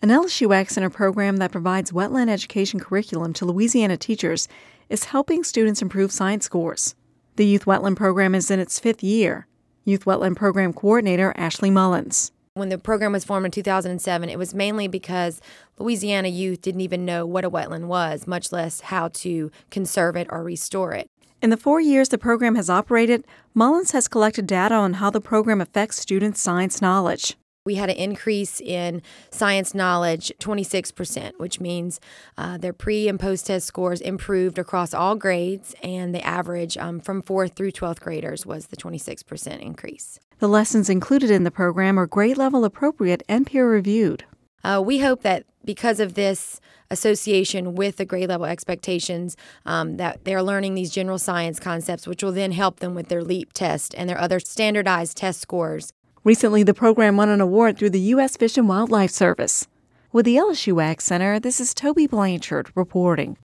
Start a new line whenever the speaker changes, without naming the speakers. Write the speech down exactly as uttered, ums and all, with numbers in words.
An L S U Ag Center program that provides wetland education curriculum to Louisiana teachers is helping students improve science scores. The Youth Wetland Program is in its fifth year. Youth Wetland Program Coordinator Ashley Mullins.
When the program was formed in two thousand seven, it was mainly because Louisiana youth didn't even know what a wetland was, much less how to conserve it or restore it.
In the four years the program has operated, Mullins has collected data on how the program affects students' science knowledge.
We had an increase in science knowledge, twenty-six percent, which means uh, their pre- and post-test scores improved across all grades, and the average um, from fourth through twelfth graders was the twenty-six percent increase.
The lessons included in the program are grade-level appropriate and peer-reviewed.
Uh, we hope that because of this association with the grade-level expectations, um, that they're learning these general science concepts, which will then help them with their LEAP test and their other standardized test scores.
Recently, the program won an award through the U S Fish and Wildlife Service. With the L S U Ag Center, this is Toby Blanchard reporting.